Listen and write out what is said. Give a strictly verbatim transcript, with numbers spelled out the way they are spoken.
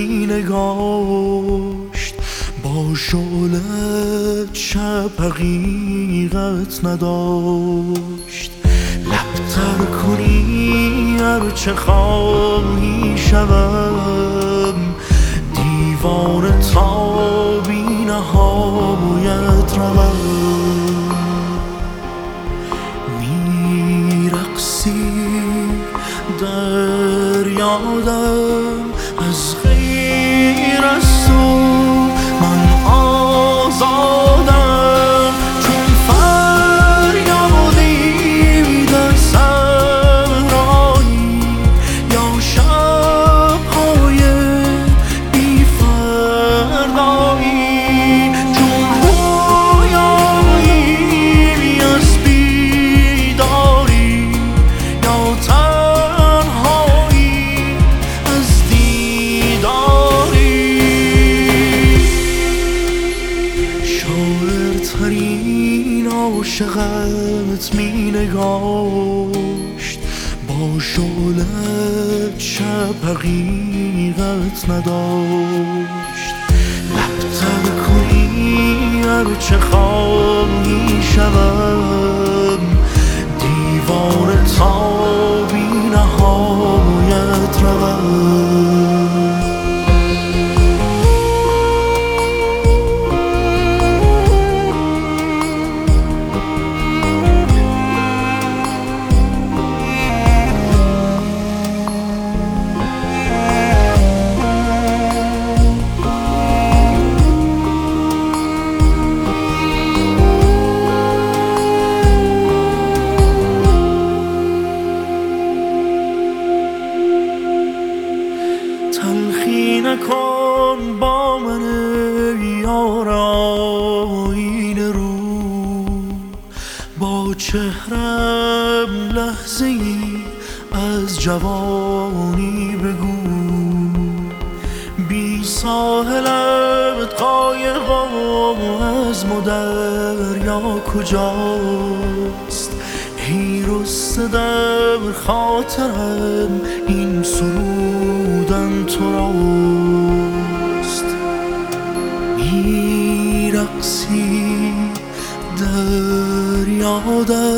می نگاشت، با شعلت شب حقیقت نداشت. لبتر کنی هرچه خواهی شوم، دیوانه تا بی نهایت روم. میرقصی در یادم از غیر از تو، من آزادم چون فریادی در صحرایی یا شب‌های بی فردایی، چون رویایی از بیداری یا تنهایی از دیداری. شاعرترین عاشقت می نگاشت، با شعلت شب حقیقت نداشت. لبتر کنی هرچه خواهی شوم، دیوانه تا بی نهایت روم. تلخی نکن با من یار آینه رو، با چهرم لحظه ای از جوانی بگو. بی ساحلت قایقم از دریا کجاست؟ ای رسته در خاطرم این سرودن تو راست. میرقصی در یادم